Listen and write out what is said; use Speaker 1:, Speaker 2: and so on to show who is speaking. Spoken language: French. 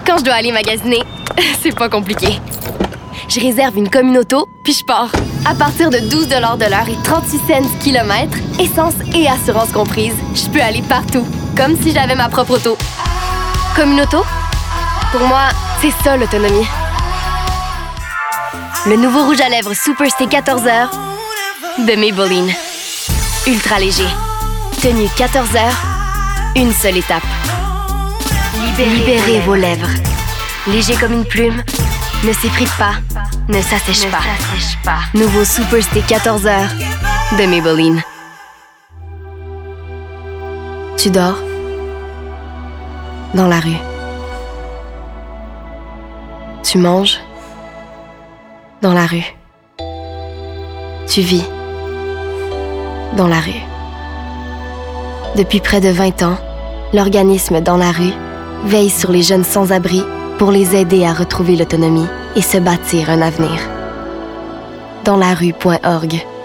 Speaker 1: Quand je dois aller magasiner, c'est pas compliqué. Je réserve une communauto, puis je pars. À partir de 12 $ de l'heure et 38 cents kilomètre, essence et assurance comprises, je peux aller partout, comme si j'avais ma propre auto. Communauto? Pour moi, c'est ça l'autonomie. Le nouveau rouge à lèvres Super Stay 14 heures de Maybelline. Ultra léger. Tenue 14 heures, une seule étape. Libérez vos lèvres. Léger comme une plume, ne s'effrite pas, ne s'assèche pas. Nouveau Super Stay 14 heures de Maybelline. Tu dors dans la rue. Tu manges dans la rue. Tu vis dans la rue. Depuis près de 20 ans, l'organisme Dans la rue veille sur les jeunes sans-abri pour les aider à retrouver l'autonomie et se bâtir un avenir. Danslarue.org